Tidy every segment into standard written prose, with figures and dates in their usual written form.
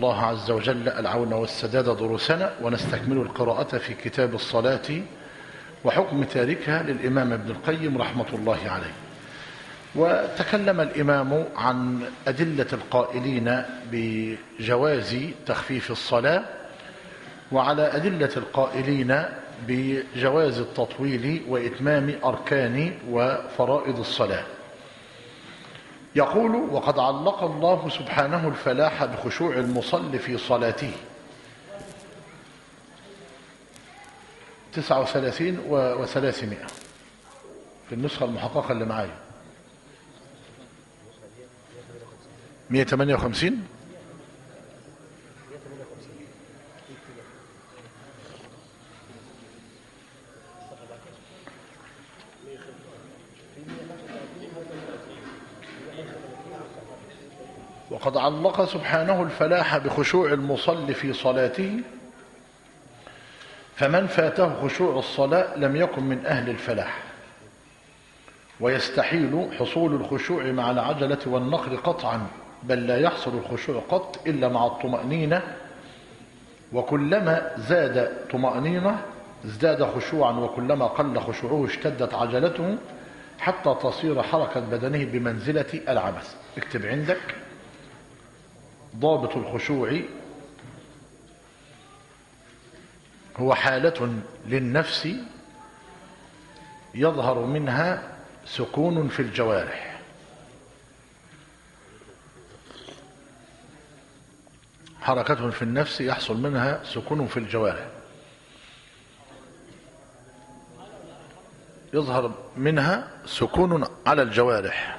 الله عز وجل العون والسداد دروسنا، ونستكمل القراءة في كتاب الصلاة وحكم تاركها للإمام ابن القيم رحمة الله عليه. وتكلم الإمام عن أدلة القائلين بجواز تخفيف الصلاة، وعلى أدلة القائلين بجواز التطويل وإتمام أركان وفرائض الصلاة. يقول: وقد علق الله سبحانه الفلاح بخشوع المصلي في صلاته. 39 و300 في النسخة المحققة اللي معايا. 158. وقد علق سبحانه الفلاح بخشوع المصلي في صلاته، فمن فاته خشوع الصلاة لم يكن من أهل الفلاح، ويستحيل حصول الخشوع مع العجلة والنقر قطعا، بل لا يحصل الخشوع قط إلا مع الطمأنينة، وكلما زاد طمأنينة ازداد خشوعا، وكلما قل خشوعه اشتدت عجلته حتى تصير حركة بدنه بمنزلة العبث. اكتب عندك: ضابط الخشوع هو حالة للنفس يظهر منها سكون في الجوارح. حركة في النفس يحصل منها سكون في الجوارح، يظهر منها سكون على الجوارح.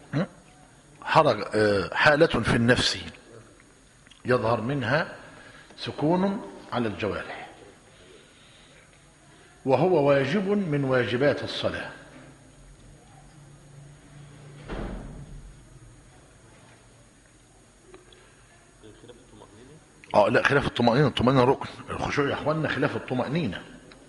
حالة في النفس يظهر منها سكون على الجوارح، وهو واجب من واجبات الصلاة. لا، خلاف الطمأنينة. الطمأنينة ركن. الخشوع يا اخواننا خلاف الطمأنينة.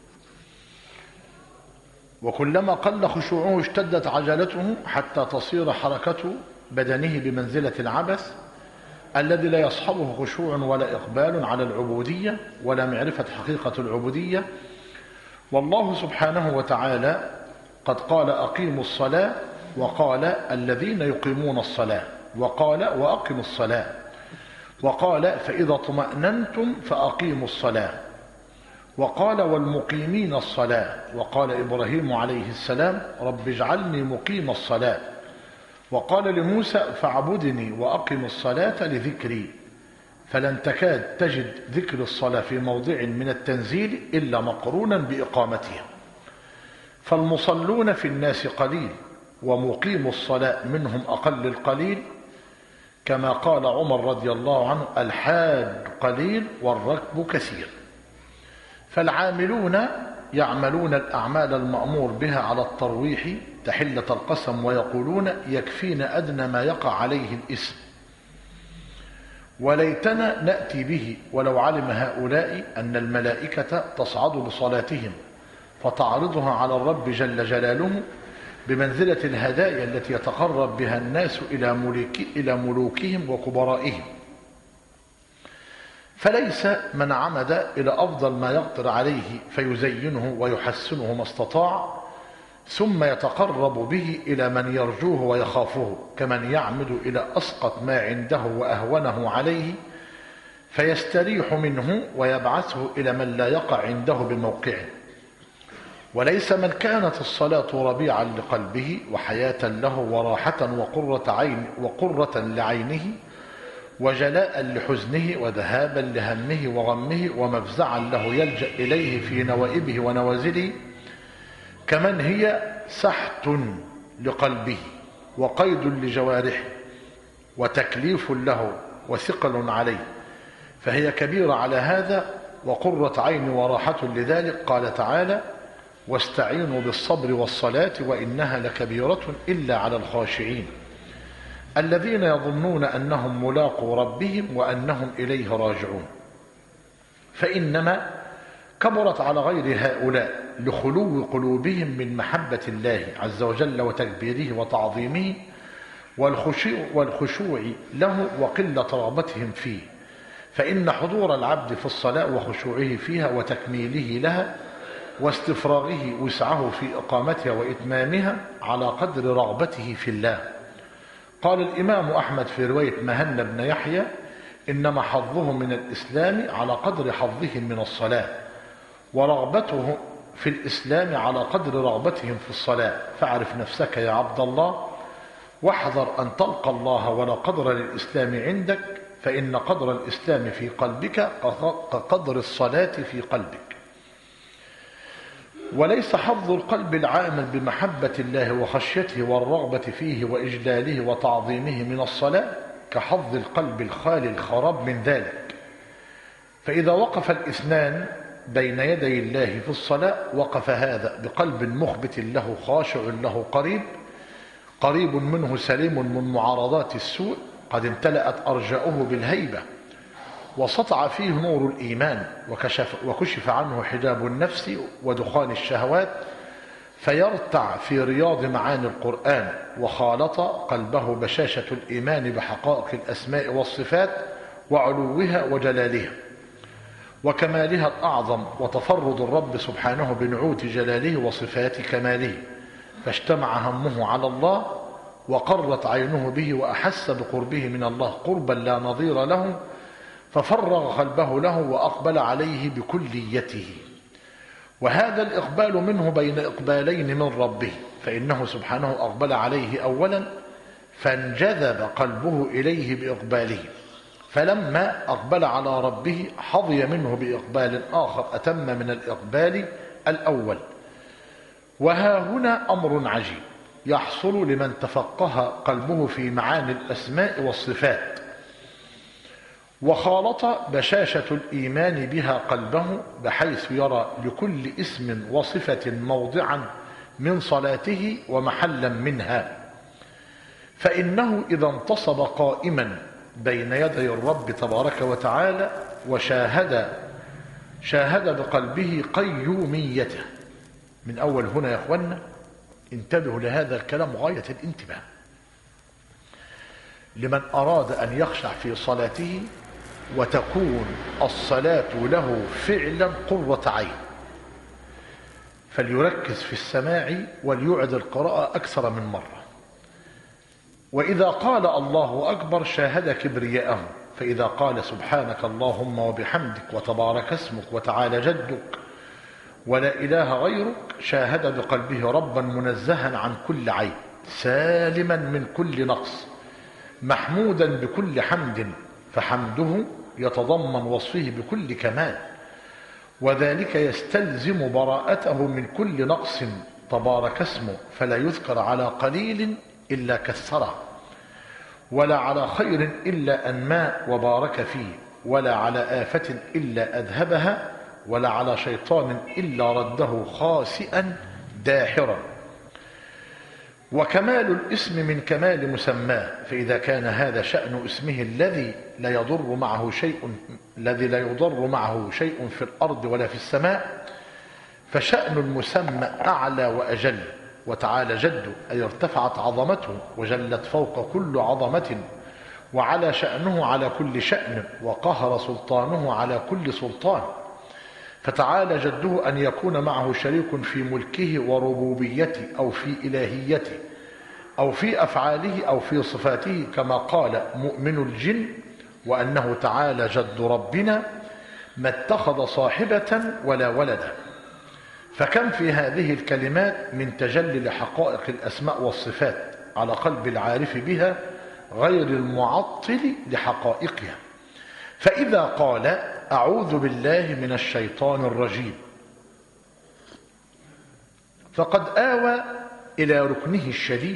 وكلما قل خشوعه اشتدت عجلته حتى تصير حركة بدنه بمنزلة العبث الذي لا يصحبه خشوع ولا إقبال على العبودية ولا معرفة حقيقة العبودية. والله سبحانه وتعالى قد قال: أقيموا الصلاة، وقال: الذين يقيمون الصلاة، وقال: وأقيموا الصلاة، وقال: فإذا اطمأننتم فأقيموا الصلاة، وقال: والمقيمين الصلاة، وقال إبراهيم عليه السلام: رب اجعلني مقيم الصلاة، وقال لموسى: فاعبدني وأقم الصلاة لذكري. فلن تكاد تجد ذكر الصلاة في موضع من التنزيل إلا مقرونا بإقامتها. فالمصلون في الناس قليل، ومقيم الصلاة منهم أقل القليل، كما قال عمر رضي الله عنه: الحاج قليل والركب كثير. فالعاملون يعملون الأعمال المأمور بها على الترويح تحلة القسم، ويقولون: يكفينا أدنى ما يقع عليه الإثم، وليتنا نأتي به. ولو علم هؤلاء أن الملائكة تصعد بصلاتهم فتعرضها على الرب جل جلاله بمنزلة الهدايا التي يتقرب بها الناس إلى ملوكهم وكبرائهم. فليس من عمد إلى أفضل ما يقدر عليه فيزينه ويحسنه ما استطاع، ثم يتقرب به إلى من يرجوه ويخافه، كمن يعمد إلى أسقط ما عنده وأهونه عليه فيستريح منه ويبعثه إلى من لا يقع عنده بموقعه. وليس من كانت الصلاة ربيعا لقلبه وحياة له وراحة وقرة لعينه وجلاء لحزنه وذهابا لهمه وغمه ومفزعا له يلجأ إليه في نوائبه ونوازله، كمن هي سحت لقلبه وقيد لجوارحه وتكليف له وثقل عليه، فهي كبيرة على هذا وقرة عين وراحة. لذلك قال تعالى: واستعينوا بالصبر والصلاة وإنها لكبيرة إلا على الخاشعين الذين يظنون أنهم ملاقو ربهم وأنهم إليه راجعون. فإنما كبرت على غير هؤلاء لخلو قلوبهم من محبة الله عز وجل وتكبيره وتعظيمه والخشوع له وقلة رغبتهم فيه، فإن حضور العبد في الصلاة وخشوعه فيها وتكميله لها واستفراغه وسعه في إقامتها وإتمامها على قدر رغبته في الله. قال الإمام أحمد في رواية مهنا بن يحيى: إنما حظه من الإسلام على قدر حظهم من الصلاة، ورغبته في الإسلام على قدر رغبتهم في الصلاة. فاعرف نفسك يا عبد الله، واحذر أن تلقى الله ولا قدر للإسلام عندك، فإن قدر الإسلام في قلبك كقدر الصلاة في قلبك. وليس حظ القلب العامل بمحبة الله وخشيته والرغبة فيه وإجلاله وتعظيمه من الصلاة كحظ القلب الخالي الخراب من ذلك. فإذا وقف الاثنان بين يدي الله في الصلاة وقف هذا بقلب مخبت له خاشع له قريب منه سليم من معارضات السوء، قد امتلأت أرجاؤه بالهيبة وسطع فيه نور الإيمان وكشف عنه حجاب النفس ودخان الشهوات، فيرتع في رياض معاني القرآن، وخالط قلبه بشاشة الإيمان بحقائق الأسماء والصفات وعلوها وجلالها وكمالها الأعظم وتفرد الرب سبحانه بنعوت جلاله وصفات كماله، فاجتمع همه على الله وقرت عينه به وأحس بقربه من الله قربا لا نظير له، ففرغ قلبه له وأقبل عليه بكليته. وهذا الإقبال منه بين إقبالين من ربه، فإنه سبحانه أقبل عليه أولا فانجذب قلبه إليه بإقباله، فلما أقبل على ربه حظي منه بإقبال آخر أتم من الإقبال الأول. وها هنا أمر عجيب يحصل لمن تفقه قلبه في معاني الأسماء والصفات وخالط بشاشة الإيمان بها قلبه، بحيث يرى لكل اسم وصفة موضعا من صلاته ومحلا منها. فإنه إذا انتصب قائما بين يدي الرب تبارك وتعالى شاهد بقلبه قيوميته. من أول هنا يا أخوانا انتبهوا لهذا الكلام غاية الانتباه. لمن أراد أن يخشع في صلاته وتكون الصلاة له فعلا قرة عين، فليركز في السماع وليعد القراءة أكثر من مرة. وإذا قال الله أكبر شاهد كبرياءه، فإذا قال سبحانك اللهم وبحمدك وتبارك اسمك وتعالى جدك ولا إله غيرك شاهد بقلبه ربا منزها عن كل عيب سالما من كل نقص محمودا بكل حمد، فحمده يتضمن وصفه بكل كمال، وذلك يستلزم براءته من كل نقص تبارك اسمه، فلا يذكر على قليل إلا كثره، ولا على خير إلا أنمى وبارك فيه، ولا على آفة إلا أذهبها، ولا على شيطان إلا رده خاسئا داحرا. وكمال الاسم من كمال مسماه، فإذا كان هذا شأن اسمه الذي لا يضر معه شيء في الأرض ولا في السماء، فشأن المسمى أعلى وأجل، وتعالى جده أي ارتفعت عظمته وجلت فوق كل عظمة، وعلى شأنه على كل شأن، وقهر سلطانه على كل سلطان. فتعالى جده أن يكون معه شريك في ملكه وربوبيته أو في إلهيته أو في أفعاله أو في صفاته، كما قال مؤمن الجن وأنه تعالى جد ربنا ما اتخذ صاحبة ولا ولدا. فكم في هذه الكلمات من تجلي لحقائق الأسماء والصفات على قلب العارف بها غير المعطل لحقائقها. فإذا قال أعوذ بالله من الشيطان الرجيم فقد آوى إلى ركنه الشديد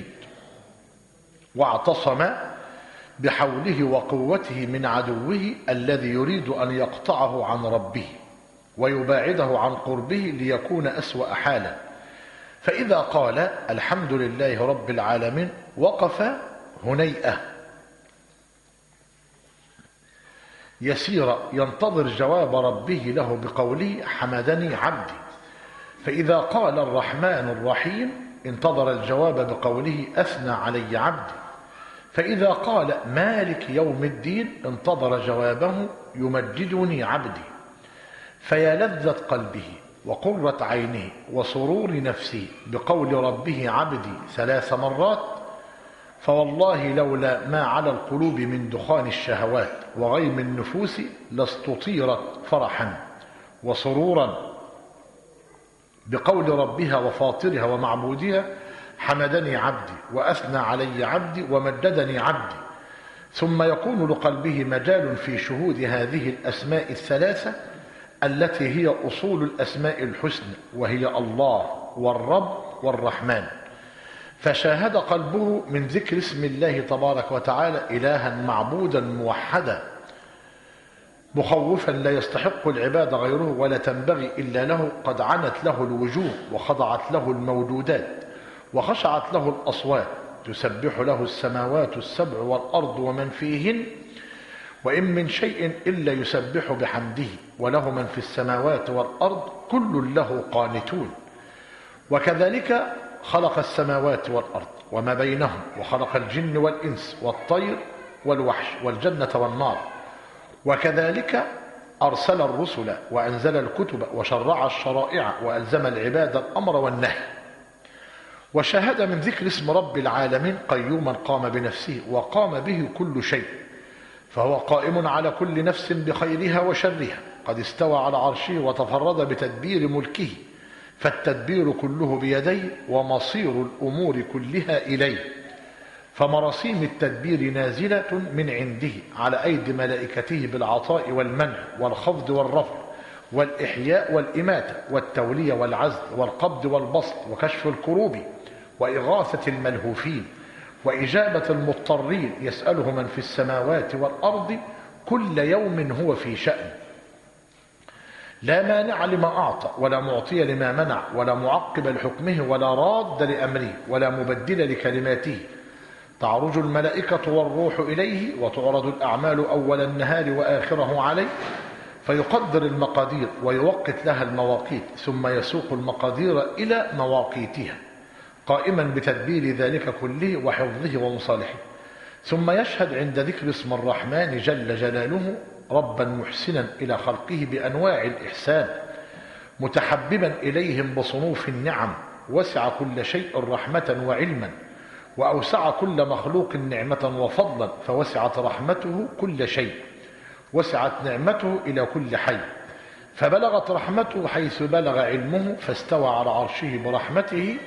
واعتصم بحوله وقوته من عدوه الذي يريد أن يقطعه عن ربه ويباعده عن قربه ليكون أسوأ حالا. فإذا قال الحمد لله رب العالمين وقف هنيئة يسير ينتظر جواب ربه له بقوله حمدني عبدي. فإذا قال الرحمن الرحيم انتظر الجواب بقوله أثنى علي عبدي. فإذا قال مالك يوم الدين انتظر جوابه يمجدني عبدي، فيا لذة قلبه وقرة عينه وسرور نفسه بقول ربه عبدي 3 مرات، فوالله لولا ما على القلوب من دخان الشهوات وغيم النفوس لاستطيرت فرحا وسرورا بقول ربها وفاطرها ومعبودها حمدني عبدي وأثنى علي عبدي ومجدني عبدي. ثم يكون لقلبه مجال في شهود هذه الأسماء الثلاثة التي هي أصول الأسماء الحسنى، وهي الله والرب والرحمن، فشاهد قلبه من ذكر اسم الله تبارك وتعالى إلها معبودا موحدا مخوفا لا يستحق العباد غيره ولا تنبغي إلا له، قد عنت له الوجوه وخضعت له الموجودات وخشعت له الأصوات، تسبح له السماوات السبع والأرض ومن فيهن، وإن من شيء إلا يسبح بحمده، وله من في السماوات والأرض كل له قانتون. وكذلك خلق السماوات والأرض وما بينهم، وخلق الجن والإنس والطير والوحش والجنة والنار، وكذلك أرسل الرسل وأنزل الكتب وشرع الشرائع وألزم العباد الأمر والنهي. وشاهد من ذكر اسم رب العالمين قيوما قام بنفسه وقام به كل شيء، فهو قائم على كل نفس بخيرها وشرها، قد استوى على عرشه وتفرد بتدبير ملكه، فالتدبير كله بيديه ومصير الأمور كلها إليه، فمراسيم التدبير نازلة من عنده على أيدي ملائكته بالعطاء والمنع والخفض والرفع والإحياء والإماتة والتولية والعزل والقبض والبسط وكشف الكروب وإغاثة الملهوفين وإجابة المضطرين، يسأله من في السماوات والأرض كل يوم هو في شأن، لا مانع لما أعطى ولا معطي لما منع ولا معقب لحكمه ولا راد لأمره ولا مبدل لكلماته. تعرج الملائكة والروح إليه وتعرض الأعمال أول النهار وآخره عليه، فيقدر المقادير ويوقت لها المواقيت، ثم يسوق المقادير إلى مواقيتها قائما بتدبير ذلك كله وحفظه ومصالحه. ثم يشهد عند ذكر اسم الرحمن جل جلاله ربا محسنا إلى خلقه بأنواع الإحسان، متحببا إليهم بصنوف النعم، وسع كل شيء رحمة وعلما، وأوسع كل مخلوق نعمة وفضلا، فوسعت رحمته كل شيء، وسعت نعمته إلى كل حي، فبلغت رحمته حيث بلغ علمه، فاستوى على عرشه برحمته،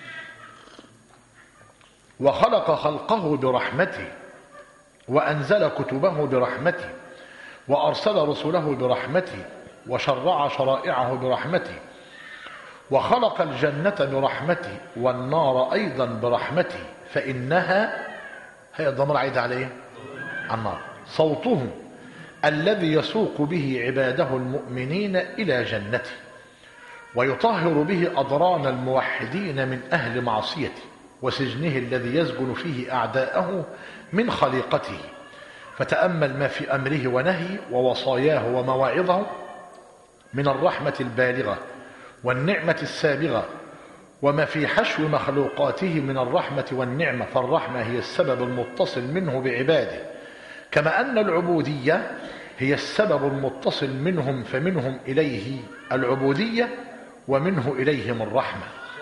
وخلق خلقه برحمته، وأنزل كتبه برحمته، وأرسل رسله برحمته، وشرع شرائعه برحمته، وخلق الجنة برحمته والنار أيضا برحمته، فإنها هي الضمير عايد عليه النار صوته الذي يسوق به عباده المؤمنين إلى جنته، ويطهر به أضران الموحدين من أهل معصيته، وسجنه الذي يسجن فيه أعداءه من خليقته. فتأمل ما في أمره ونهيه ووصاياه ومواعظه من الرحمة البالغة والنعمة السابغة، وما في حشو مخلوقاته من الرحمة والنعمة، فالرحمة هي السبب المتصل منه بعباده، كما أن العبودية هي السبب المتصل منهم، فمنهم إليه العبودية ومنه إليهم الرحمة.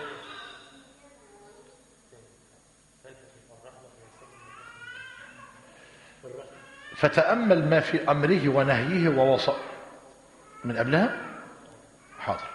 فتأمل ما في أمره ونهيه ووصى من قبلها حاضر.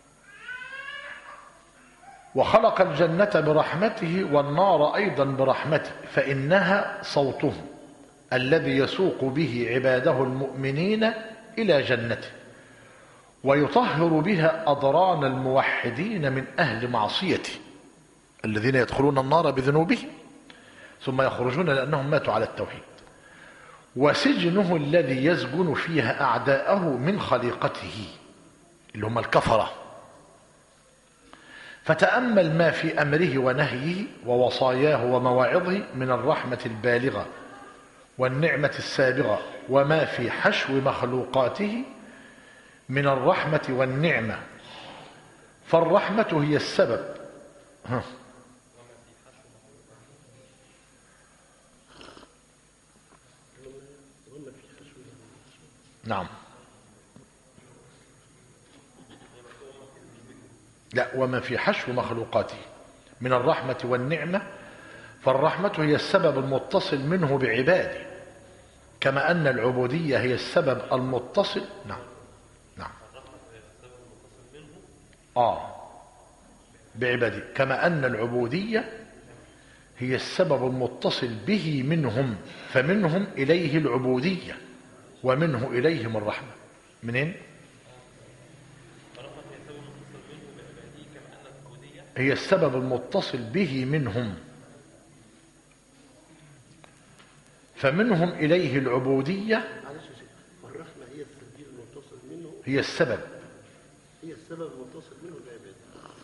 وخلق الجنة برحمته والنار أيضا برحمته، فإنها صوته الذي يسوق به عباده المؤمنين إلى جنته، ويطهر بها أضران الموحدين من أهل معصيته الذين يدخلون النار بذنوبهم ثم يخرجون لأنهم ماتوا على التوحيد، وسجنه الذي يسجن فيها أعداءه من خليقته اللي هم الكفرة. فتأمل ما في أمره ونهيه ووصاياه ومواعظه من الرحمة البالغة والنعمة السابغة، وما في حشو مخلوقاته من الرحمة والنعمة، فالرحمة هي السبب نعم. لا، وما في حشو مخلوقاته من الرحمة والنعمة، فالرحمة هي السبب المتصل منه بعباده، كما أن العبودية هي السبب المتصل. نعم نعم بعباده، كما أن العبودية هي السبب المتصل به منهم، فمنهم إليه العبودية ومنه إليهم الرحمة. منين؟ هي السبب المتصل به منهم، فمنهم إليه العبودية. والرحمة هي السبيل المتصل منه، هي السبب المتصل منه العبادة،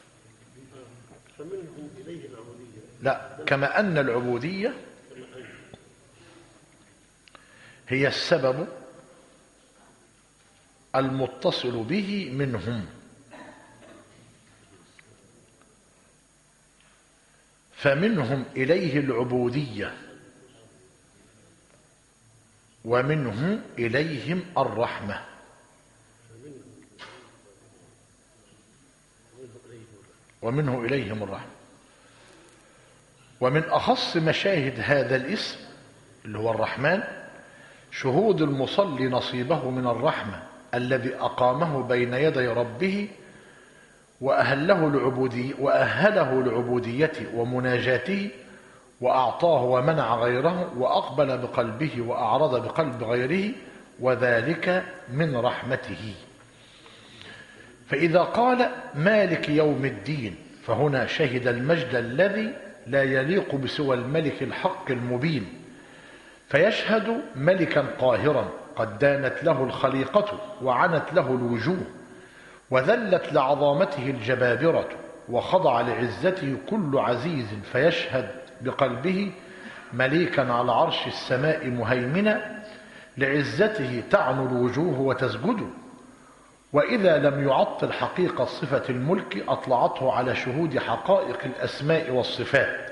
فمنهم إليه العبودية. لا، كما أن العبودية هي السبب المتصل به منهم، فمنهم إليه العبودية ومنه إليهم الرحمة. ومنه إليهم الرحمة. ومن أخص مشاهد هذا الاسم اللي هو الرحمن شهود المصلي نصيبه من الرحمة الذي أقامه بين يدي ربه وأهله لعبوديته ومناجاته، وأعطاه ومنع غيره، وأقبل بقلبه وأعرض بقلب غيره، وذلك من رحمته. فإذا قال مالك يوم الدين فهنا شهد المجد الذي لا يليق بسوى الملك الحق المبين، فيشهد ملكا قاهرا قد دانت له الخليقة وعنت له الوجوه، وذلت لعظامته الجبابرة، وخضع لعزته كل عزيز، فيشهد بقلبه مليكا على عرش السماء مهيمنا، لعزته تعنو الوجوه وتسجد. وإذا لم يعطل حقيقة صفة الملك أطلعته على شهود حقائق الأسماء والصفات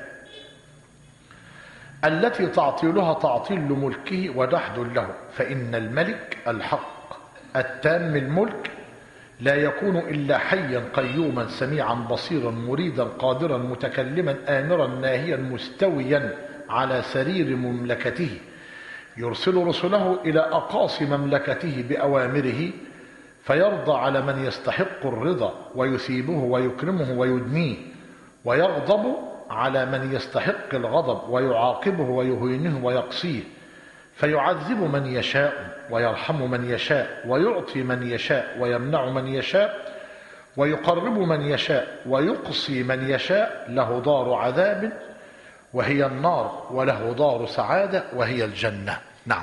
التي تعطيلها تعطيل ملكه ودحد له، فإن الملك الحق التام الملك لا يكون إلا حيا قيوما سميعا بصيرا مريدا قادرا متكلما آمرا ناهيا مستويا على سرير مملكته، يرسل رسله إلى أقاصي مملكته بأوامره، فيرضى على من يستحق الرضا ويثيبه ويكرمه ويدنيه، ويغضب على من يستحق الغضب ويعاقبه ويهينه ويقصيه، فيعذب من يشاء ويرحم من يشاء ويعطي من يشاء ويمنع من يشاء ويقرب من يشاء ويقصي من يشاء. له دار عذاب وهي النار، وله دار سعادة وهي الجنة. نعم.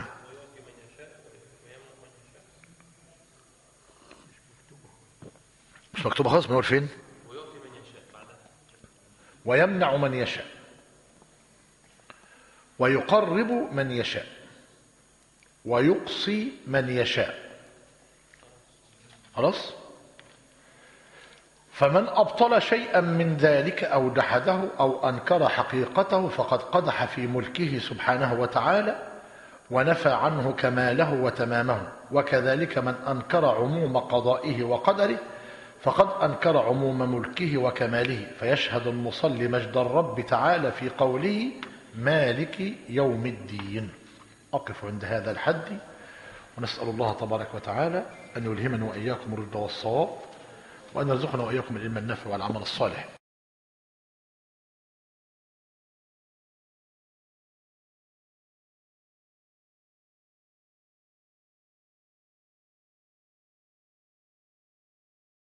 مش مكتوبة خلاص؟ بنقول فين؟ ويمنع من يشاء ويقرب من يشاء ويقصي من يشاء. خلاص؟ فمن أبطل شيئا من ذلك أو جحده أو أنكر حقيقته فقد قدح في ملكه سبحانه وتعالى ونفى عنه كماله وتمامه. وكذلك من أنكر عموم قضائه وقدره فقد أنكر عموم ملكه وكماله. فيشهد المصلي مجد الرب تعالى في قوله مالك يوم الدين. أقف عند هذا الحد، ونسأل الله تبارك وتعالى أن يلهمنا وإياكم الرشد والصواب، وأن يرزقنا وإياكم العلم النافع والعمل الصالح.